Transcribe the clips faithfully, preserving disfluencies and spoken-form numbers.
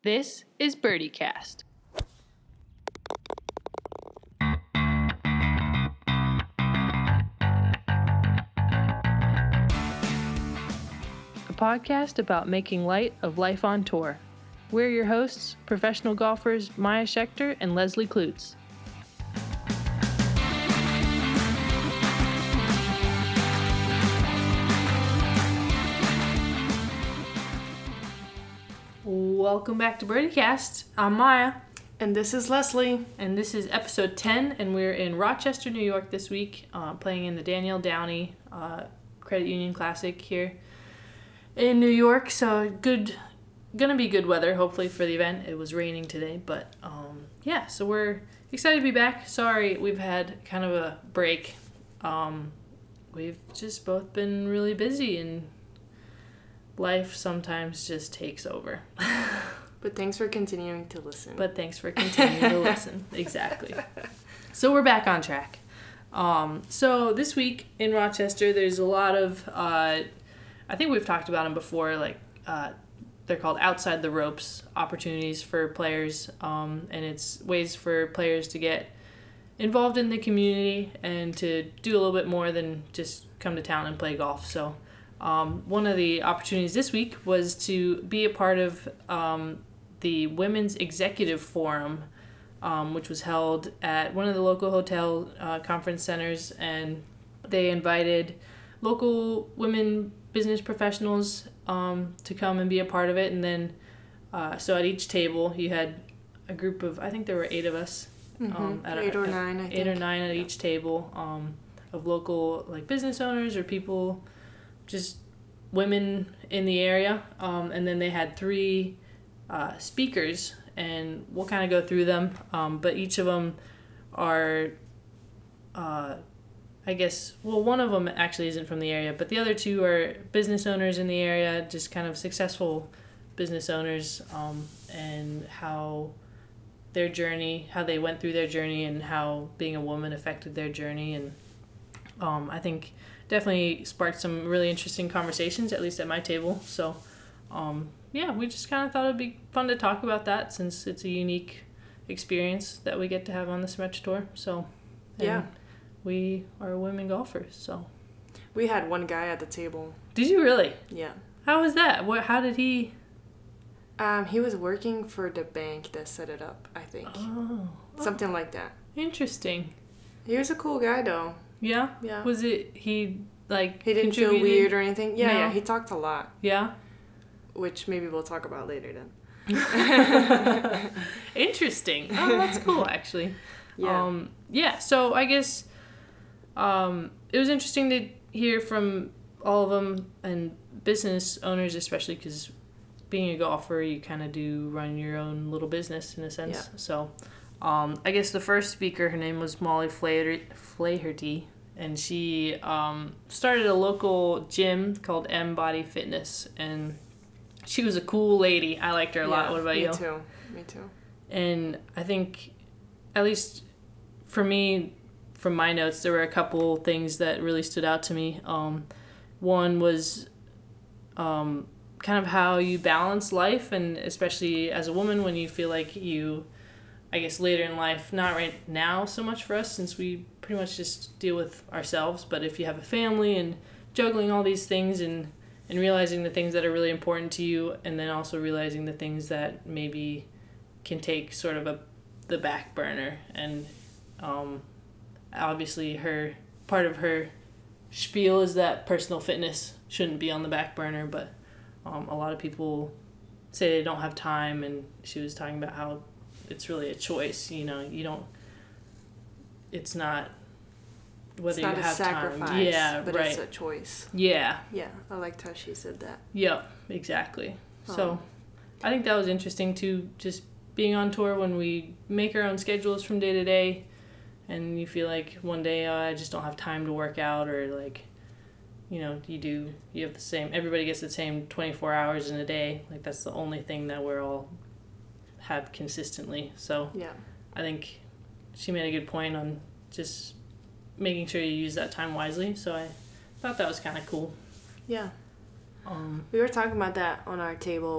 This is BirdieCast. A podcast about making light of life on tour. We're your hosts, professional golfers Maya Schechter and Leslie Klutz. Welcome back to BirdieCast. I'm Maya. And this is Leslie. And this is episode ten, and we're in Rochester, New York this week, uh, playing in the Danielle Downey uh, Credit Union Classic here in New York. So good, gonna be good weather, hopefully, for the event. It was raining today, but um, yeah, so we're excited to be back. Sorry, we've had kind of a break. Um, we've just both been really busy, and life sometimes just takes over. But thanks for continuing to listen. But thanks for continuing to listen. Exactly. So we're back on track. Um, so this week in Rochester, there's a lot of, uh, I think we've talked about them before, like uh, they're called outside the ropes opportunities for players. Um, and it's ways for players to get involved in the community and to do a little bit more than just come to town and play golf. So Um, one of the opportunities this week was to be a part of um, the Women's Executive Forum, um, which was held at one of the local hotel uh, conference centers, and they invited local women business professionals um, to come and be a part of it. And then, uh, so at each table, you had a group of, I think there were eight of us. Mm-hmm. Um, at eight a, or nine, I eight think. Eight or nine at each table um, of local like business owners or people, just women in the area, um, and then they had three uh, speakers, and we'll kind of go through them, um, but each of them are, uh, I guess, well, one of them actually isn't from the area, but the other two are business owners in the area, just kind of successful business owners, um, and how their journey, how they went through their journey, and how being a woman affected their journey, and um, I think definitely sparked some really interesting conversations, at least at my table. So, um, yeah, we just kind of thought it'd be fun to talk about that since it's a unique experience that we get to have on the Symetra Tour. So, and yeah, we are women golfers. So, we had one guy at the table. Did you really? Yeah. How was that? What? How did he? Um, he was working for the bank that set it up, I think. Oh, something like that. Interesting. He was a cool guy, though. Yeah? Yeah. Was it, he, like, He didn't feel weird or anything? Yeah, No. yeah, he talked a lot. Yeah? Which maybe we'll talk about later then. Interesting. Oh, that's cool, actually. Yeah. Um, yeah, so I guess um, it was interesting to hear from all of them, and business owners especially, because being a golfer, you kind of do run your own little business in a sense. Yeah. So um, I guess the first speaker, her name was Molly Flaher- Flaherty, and she um, started a local gym called M Body Fitness, and she was a cool lady. I liked her a yeah, lot. What about me you? Me too. Me too. And I think, at least for me, from my notes, there were a couple things that really stood out to me. Um, one was um, kind of how you balance life, and especially as a woman when you feel like you, I guess later in life, not right now so much for us since we pretty much just deal with ourselves, but if you have a family and juggling all these things and, and realizing the things that are really important to you, and then also realizing the things that maybe can take sort of a the back burner. And um, obviously her part of her spiel is that personal fitness shouldn't be on the back burner, but um, a lot of people say they don't have time, and she was talking about how it's really a choice. You know, you don't, it's not whether it's not you a have sacrifice, time. Yeah, but right. it's a choice. Yeah. Yeah, I liked how she said that. Yep, exactly. Um, So I think that was interesting too, just being on tour when we make our own schedules from day to day, and you feel like one day, oh, I just don't have time to work out, or like, you know, you do, you have the same, everybody gets the same twenty-four hours in a day. Like, that's the only thing that we're all have consistently. So yeah, I think she made a good point on just making sure you use that time wisely. So I thought that was kind of cool. yeah. Um, We were talking about that on our table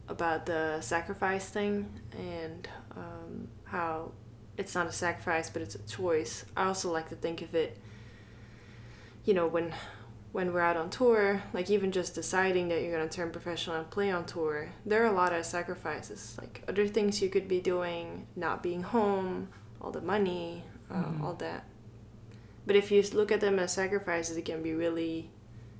about the sacrifice thing and um, how it's not a sacrifice, but it's a choice. I also like to think of it, you know, when when we're out on tour, like even just deciding that you're going to turn professional and play on tour, there are a lot of sacrifices, like other things you could be doing, not being home, all the money, uh, mm-hmm. all that. But if you look at them as sacrifices, it can be really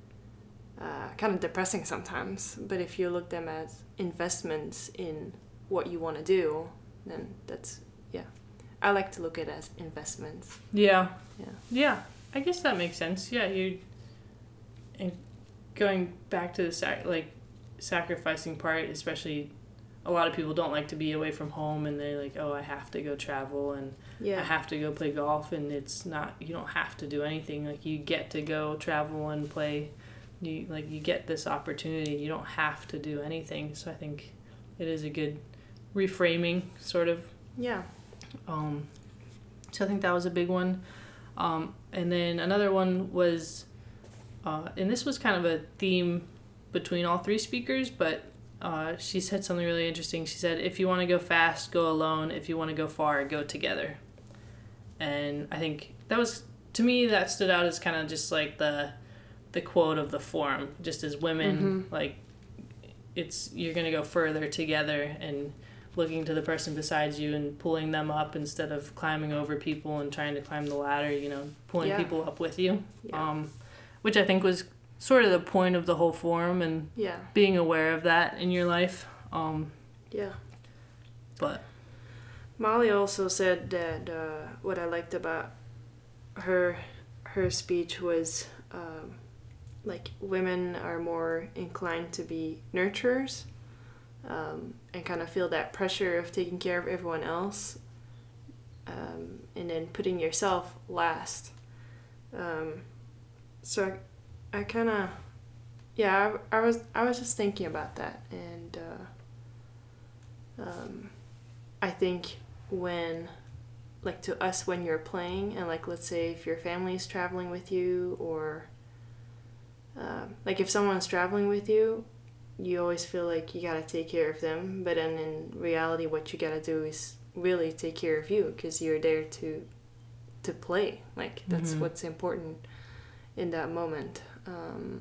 uh, kind of depressing sometimes. But if you look at them as investments in what you want to do, then that's, yeah. I like to look at it as investments. Yeah. Yeah. Yeah. I guess that makes sense. Yeah, you and going back to the sac- like sacrificing part, especially a lot of people don't like to be away from home and they're like, oh, I have to go travel and yeah. I have to go play golf, and it's not, you don't have to do anything. Like, you get to go travel and play. You like you get this opportunity. You don't have to do anything. So I think it is a good reframing, sort of. Yeah. Um, so I think that was a big one. Um, and then another one was, uh, and this was kind of a theme between all three speakers, but uh, she said something really interesting. She said, if you want to go fast, go alone. If you want to go far, go together. And I think that was, to me, that stood out as kind of just like the the quote of the forum. Just as women, mm-hmm. like, it's, you're going to go further together and looking to the person beside you and pulling them up instead of climbing over people and trying to climb the ladder, you know, pulling yeah. people up with you. Yeah. Um, which I think was sort of the point of the whole forum, and yeah. being aware of that in your life. Um, yeah. But Molly also said that uh, what I liked about her her speech was um, like women are more inclined to be nurturers. Um, and kind of feel that pressure of taking care of everyone else, um, and then putting yourself last. Um, so I, I kind of, yeah, I, I was I was just thinking about that, and uh, um, I think when, like, to us when you're playing, and like let's say if your family is traveling with you, or um, like if someone's traveling with you, you always feel like you gotta take care of them, but then in reality what you gotta do is really take care of you, because you're there to to play. Like, that's mm-hmm. what's important in that moment. Um,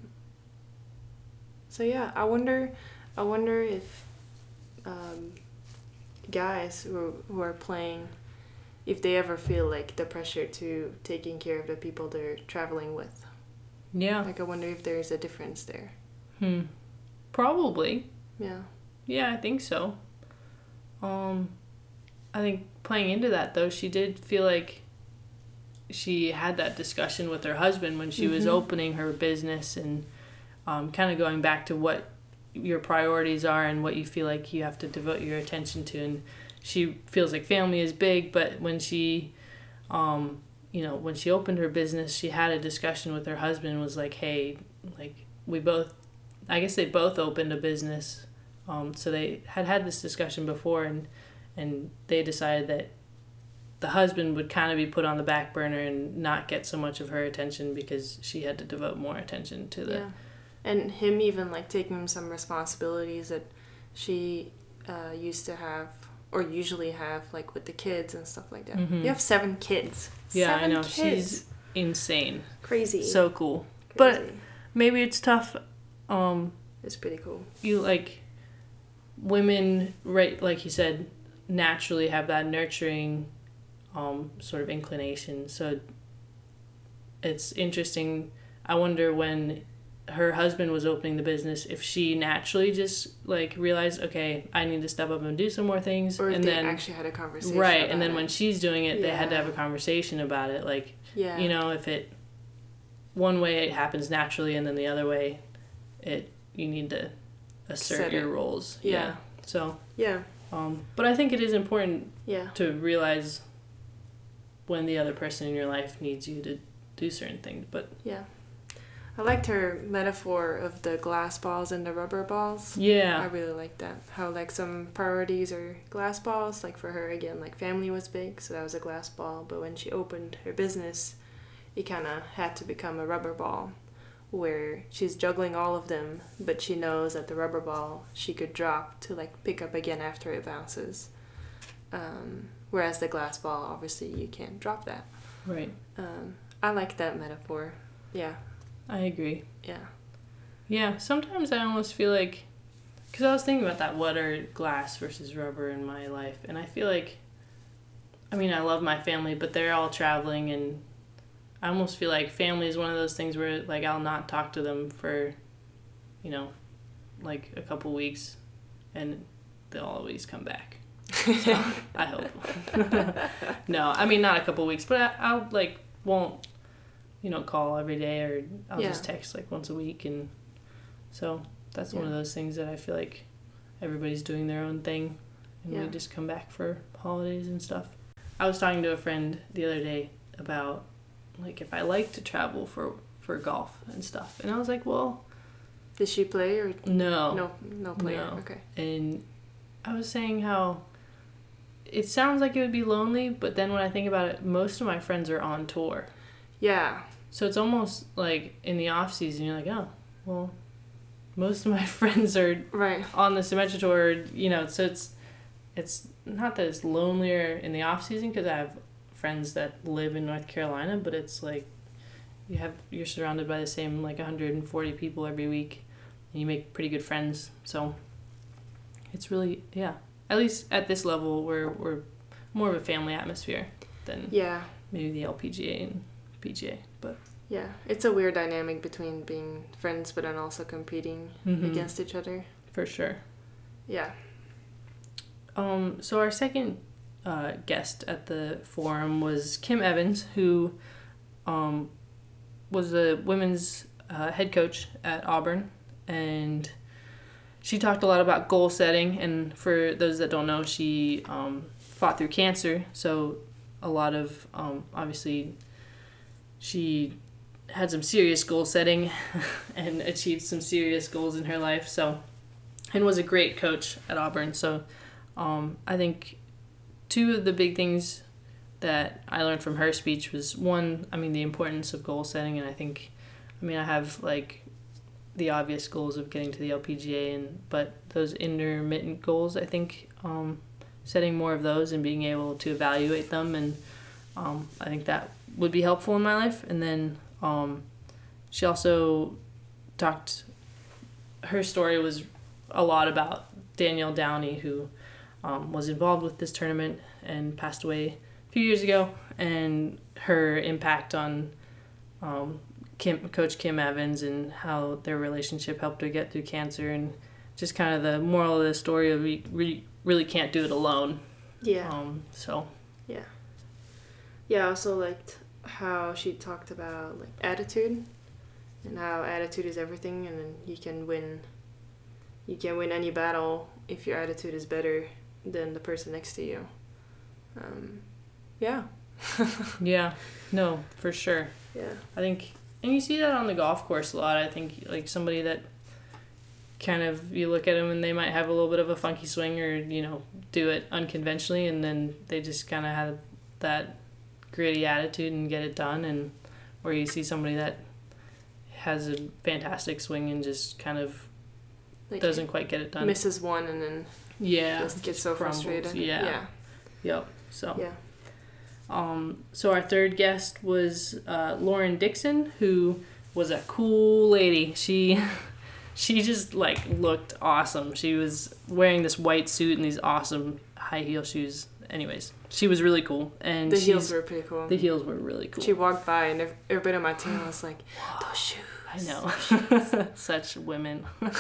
so yeah, I wonder I wonder if um, guys who, who are playing, if they ever feel like the pressure to taking care of the people they're traveling with. Yeah. Like, I wonder if there's a difference there. Hmm. Probably. Yeah. Yeah, I think so. Um, I think playing into that, though, she did feel like she had that discussion with her husband when she mm-hmm. was opening her business, and um, kind of going back to what your priorities are and what you feel like you have to devote your attention to. And she feels like family is big, but when she, um, you know, when she opened her business, she had a discussion with her husband and was like, hey, like, we both, I guess they both opened a business, um, so they had had this discussion before, and and they decided that the husband would kind of be put on the back burner and not get so much of her attention because she had to devote more attention to the... Yeah. And him even, like, taking some responsibilities that she uh, used to have, or usually have, like, with the kids and stuff like that. Mm-hmm. You have seven kids. Yeah, seven I know. Kids. She's insane. Crazy. So cool. Crazy. But maybe it's tough... Um, it's pretty cool. You, like, women, right, like you said, naturally have that nurturing um, sort of inclination. So it's interesting. I wonder when her husband was opening the business, if she naturally just, like, realized, okay, I need to step up and do some more things. Or if and they then, actually had a conversation right, about and then it. when she's doing it, yeah. they had to have a conversation about it. Like, yeah. you know, if it, one way it happens naturally and then the other way... it you need to assert Set your it. roles. Yeah. yeah. So yeah. Um but I think it is important yeah. to realize when the other person in your life needs you to do certain things. But yeah. I liked her metaphor of the glass balls and the rubber balls. Yeah. I really like that. How, like, some priorities are glass balls. Like, for her, again, like, family was big, so that was a glass ball. But when she opened her business, it kind of had to become a rubber ball, where she's juggling all of them, but she knows that the rubber ball she could drop to like pick up again after it bounces. Um, whereas the glass ball, obviously, you can't drop that. Right. Um, I like that metaphor. Yeah. I agree. Yeah. Yeah, sometimes I almost feel like, because I was thinking about that, what are glass versus rubber in my life, and I feel like, I mean, I love my family, but they're all traveling, and I almost feel like family is one of those things where, like, I'll not talk to them for, you know, like a couple weeks, and they'll always come back. So, I hope. No, I mean, not a couple weeks, but I, I'll, like, won't, you know, call every day, or I'll Yeah. just text, like, once a week, and so that's Yeah. one of those things that I feel like everybody's doing their own thing, and Yeah. we just come back for holidays and stuff. I was talking to a friend the other day about, like, if I like to travel for, for golf and stuff, and I was like, well, Did she play or no. no? No player. No. Okay. And I was saying how it sounds like it would be lonely, but then when I think about it, most of my friends are on tour. Yeah. So it's almost like in the off season, you're like, oh, well, most of my friends are Right. on the Symetra tour, you know, so it's it's not that it's lonelier in the off season because I have friends that live in North Carolina, but it's like you have you're surrounded by the same like one hundred forty people every week, and you make pretty good friends. So it's really, yeah, at least at this level, we're we're more of a family atmosphere than Yeah. maybe the L P G A and P G A, but Yeah. It's a weird dynamic between being friends but then also competing Mhm. against each other. for sure. Yeah. Um, so our second uh, guest at the forum was Kim Evans, who um, was the women's uh, head coach at Auburn, and she talked a lot about goal setting. And for those that don't know, she um, fought through cancer, so a lot of um, obviously she had some serious goal setting and achieved some serious goals in her life. So, and was a great coach at Auburn. So. Um, I think two of the big things that I learned from her speech was, one, I mean, the importance of goal setting, and I think, I mean, I have, like, the obvious goals of getting to the L P G A, and but those intermittent goals, I think, um, setting more of those and being able to evaluate them, and um, I think that would be helpful in my life. And then um, she also talked, her story was a lot about Danielle Downey, who Um, was involved with this tournament and passed away a few years ago, and her impact on um, Kim, Coach Kim Evans, and how their relationship helped her get through cancer, and just kind of the moral of the story of we really, really can't do it alone. Yeah. Um, so. Yeah. Yeah, I also liked how she talked about like attitude and how attitude is everything, and then you can win you can win any battle if your attitude is better than the person next to you. Um, yeah. Yeah, no, for sure. Yeah. I think, and you see that on the golf course a lot. I think like somebody that kind of, you look at them and they might have a little bit of a funky swing, or, you know, do it unconventionally, and then they just kind of have that gritty attitude and get it done. And or you see somebody that has a fantastic swing and just kind of Like doesn't quite get it done. misses one and then Yeah. just gets so crumbles. frustrated. Yeah. Yeah. Yep. So. Yeah. Um, so our third guest was uh, Lauren Dixon, who was a cool lady. She she just like looked awesome. She was wearing this white suit and these awesome high heel shoes. Anyways, she was really cool. And The she's- heels were pretty cool. the heels were really cool. She walked by and ev- everybody on my team was like, those shoes. I know. Such women.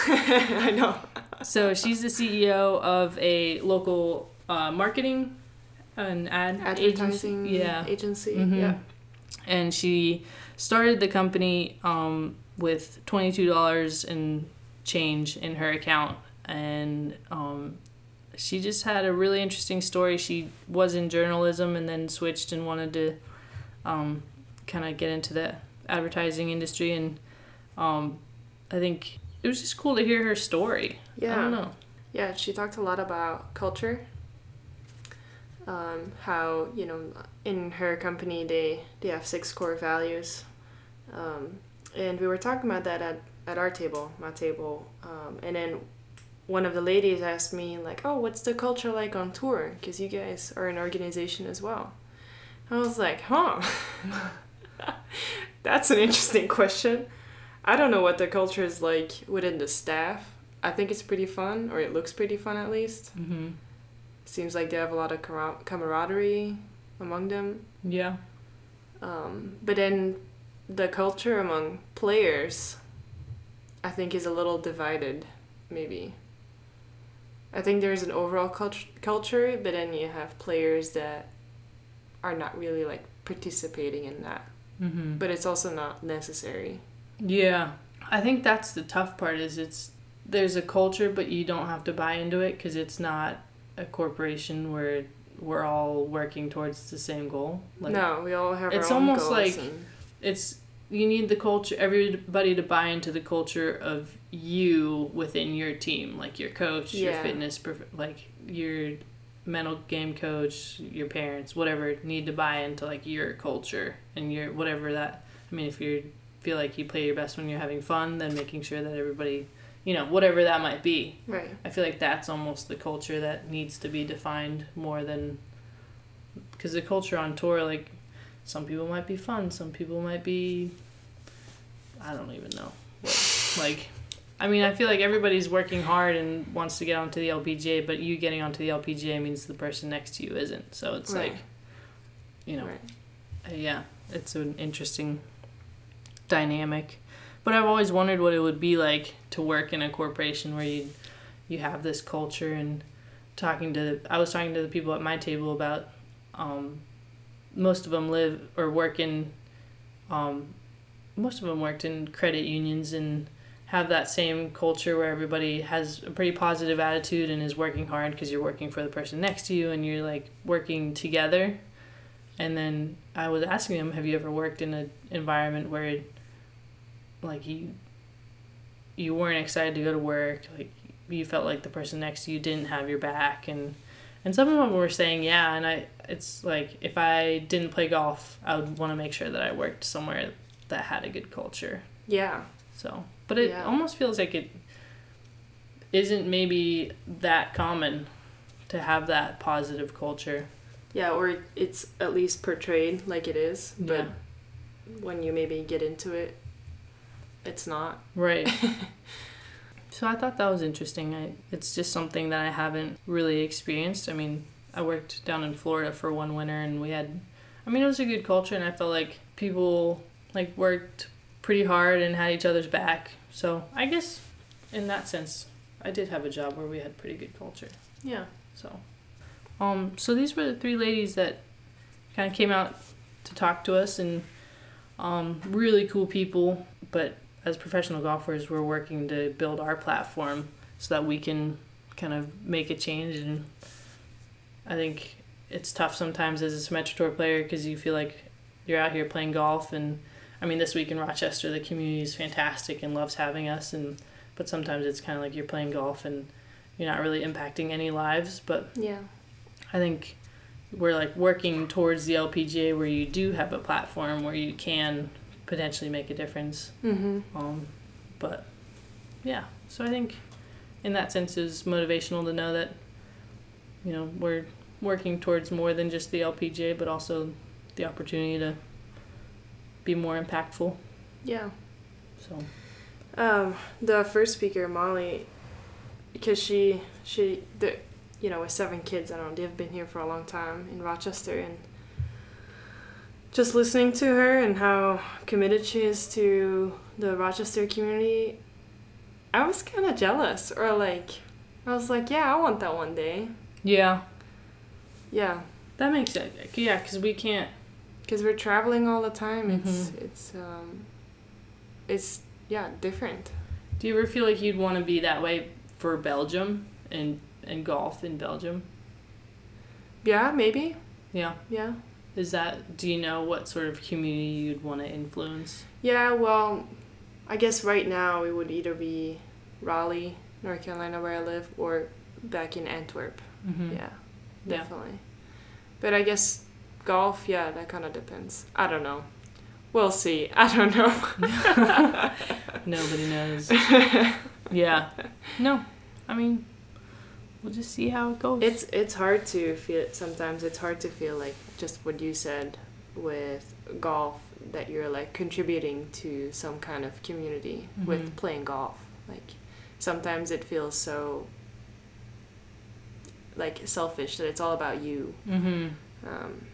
I know. So she's the C E O of a local uh, marketing and ad Advertising agency. Yeah. agency. Mhm. Yeah. And she started the company um, with twenty-two dollars and change in her account. And um, she just had a really interesting story. She was in journalism and then switched and wanted to um, kind of get into the advertising industry. And um, I think it was just cool to hear her story. Yeah. I don't know. Yeah, she talked a lot about culture. Um, how, you know, in her company they, they have six core values. Um, and we were talking about that at, at our table, my table, um, and then one of the ladies asked me like, "Oh, what's the culture like on tour? Because you guys are an organization as well." I was like, "Huh, that's an interesting question." I don't know what the culture is like within the staff. I think it's pretty fun, or it looks pretty fun at least. Mm-hmm. Seems like they have a lot of camar- camaraderie among them. Yeah. Um, but then the culture among players, I think, is a little divided, maybe. I think there's an overall cult- culture, but then you have players that are not really like participating in that. Mm-hmm. But it's also not necessary. Yeah. I think that's the tough part is it's there's a culture, but you don't have to buy into it because it's not a corporation where we're all working towards the same goal. Like, no, we all have it's our own almost goals like and... it's you need the culture, everybody to buy into the culture of you within your team, like your coach, yeah. your fitness, like your mental game coach, your parents, whatever, need to buy into like your culture and your whatever that. I mean, if you feel like you play your best when you're having fun, then making sure that everybody, you know, whatever that might be. Right. I feel like that's almost the culture that needs to be defined more than, because the culture on tour, like, some people might be fun, some people might be, I don't even know. What, like, I mean, I feel like everybody's working hard and wants to get onto the L P G A, but you getting onto the L P G A means the person next to you isn't. So it's right. like, you know, right. uh, yeah, it's an interesting dynamic. But I've always wondered what it would be like to work in a corporation where you you have this culture. And talking to, I was talking to the people at my table about, um, most of them live or work in, um, most of them worked in credit unions and have that same culture where everybody has a pretty positive attitude and is working hard because you're working for the person next to you and you're like working together. And then I was asking them, have you ever worked in an environment where like you you weren't excited to go to work, like you felt like the person next to you didn't have your back, and and some of them were saying yeah, and I it's like if I didn't play golf, I would want to make sure that I worked somewhere that had a good culture. Yeah. So, but it yeah. almost feels like it isn't maybe that common to have that positive culture. Yeah, or it's at least portrayed like it is, but Yeah. when you maybe get into it, it's not. Right. So I thought that was interesting. I, it's just something that I haven't really experienced. I mean, I worked down in Florida for one winter and we had, I mean, it was a good culture and I felt like people like worked pretty hard and had each other's back. So I guess in that sense, I did have a job where we had pretty good culture. Yeah. So, um, so these were the three ladies that kind of came out to talk to us, and um, really cool people. But as professional golfers, we're working to build our platform so that we can kind of make a change. And I think it's tough sometimes as a Symetra Tour player because you feel like you're out here playing golf, and I mean, this week in Rochester, the community is fantastic and loves having us, and but sometimes it's kind of like you're playing golf and you're not really impacting any lives. But yeah, I think we're like working towards the L P G A where you do have a platform where you can potentially make a difference. Mm-hmm. Um, but yeah, so I think in that sense it's motivational to know that, you know, we're working towards more than just the L P G A, but also the opportunity to be more impactful. Yeah. So. Um, the first speaker, Molly, because she she the you know with seven kids, I don't know, they've been here for a long time in Rochester, and just listening to her and how committed she is to the Rochester community, I was kind of jealous, or like I was like, yeah, I want that one day. Yeah. Yeah. That makes sense. Yeah, because we can't. Because we're traveling all the time. Mm-hmm. It's it's um, it's yeah different. Do you ever feel like you'd want to be that way for Belgium and and golf in Belgium? Yeah, maybe. Yeah. Yeah. Is that, do you know what sort of community you'd want to influence? Yeah, well, I guess right now it would either be Raleigh, North Carolina, where I live, or back in Antwerp. Mm-hmm. Yeah, definitely. Yeah. But I guess golf, yeah, that kind of depends. I don't know. We'll see. I don't know. Nobody knows. Yeah. No. I mean, we'll just see how it goes. It's it's hard to feel, sometimes it's hard to feel like just what you said with golf, that you're like contributing to some kind of community mm-hmm. with playing golf. Like sometimes it feels so like selfish that it's all about you. Mm-hmm. Um,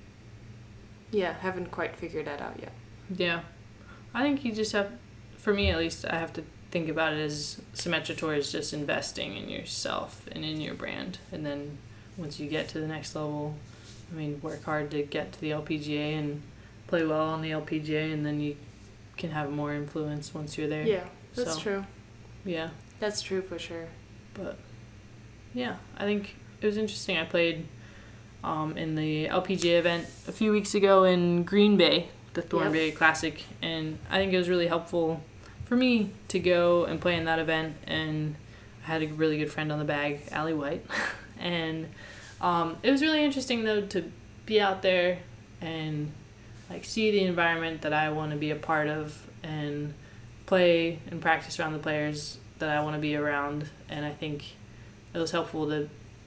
yeah, haven't quite figured that out yet. Yeah. I think you just have, for me at least, I have to think about it as Symmetra is just investing in yourself and in your brand. And then once you get to the next level, I mean, work hard to get to the L P G A and play well on the L P G A, and then you can have more influence once you're there. Yeah, that's so, true. Yeah. That's true for sure. But, yeah, I think it was interesting. I played um, in the L P G A event a few weeks ago in Green Bay, the Thornbury yep. Classic, and I think it was really helpful for me to go and play in that event, and I had a really good friend on the bag, Allie White, and um, it was really interesting, though, to be out there and like see the environment that I want to be a part of and play and practice around the players that I want to be around, and I think it was helpful to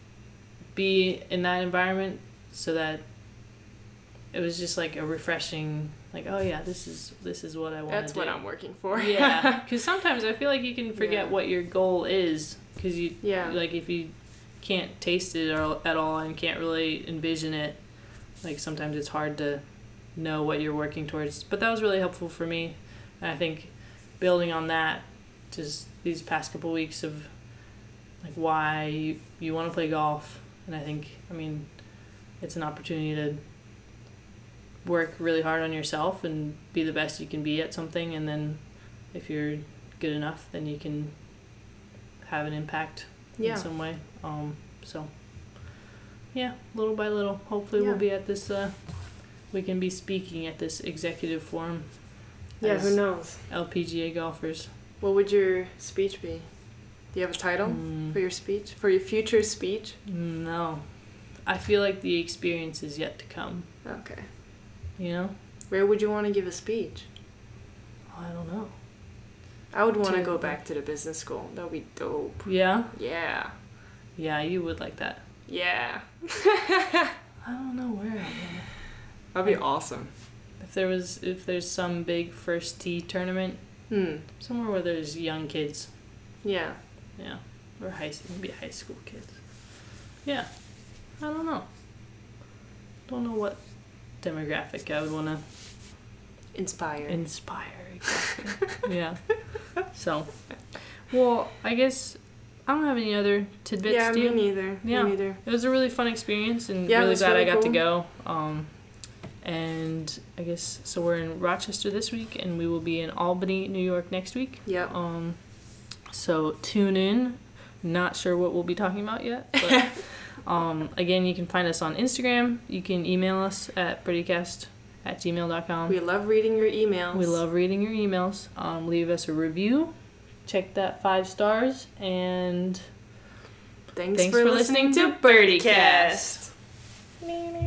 be in that environment so that it was just like a refreshing, like, oh yeah, this is this is what I want to do. That's what I'm working for. Yeah, because sometimes I feel like you can forget yeah. what your goal is, because you yeah. like if you can't taste it or, at all and can't really envision it, like sometimes it's hard to know what you're working towards. But that was really helpful for me, and I think building on that, just these past couple weeks of like why you, you want to play golf, and I think, I mean, it's an opportunity to work really hard on yourself and be the best you can be at something, and then if you're good enough, then you can have an impact yeah. in some way. Um, so yeah, little by little, hopefully yeah. we'll be at this uh, we can be speaking at this executive forum. Yeah, who knows? L P G A golfers. What would your speech be? Do you have a title mm. for your speech? For your future speech? No. I feel like the experience is yet to come. Okay. You know? Where would you want to give a speech? I don't know. I would want to go back to the business school. That would be dope. Yeah? Yeah. Yeah, you would like that. Yeah. I don't know where I would. That'd be awesome. If there was, if there's some big first tee tournament, hmm. somewhere where there's young kids. Yeah. Yeah. Or high, maybe high school kids. Yeah. I don't know. Don't know what demographic I would want to inspire. Inspire, exactly. Yeah. So, well, I guess I don't have any other tidbits. Yeah, do me you? neither. Yeah. Me neither. It was a really fun experience, and yeah, really glad really I got cool. to go. Um, and I guess so. We're in Rochester this week, and we will be in Albany, New York next week. Yeah. Um. So tune in. Not sure what we'll be talking about yet, but. Um, again, you can find us on Instagram. You can email us at prettycast at gmail dot com. We love reading your emails. We love reading your emails. Um, leave us a review. Check that five stars. And thanks, thanks for, for listening, listening to BirdieCast.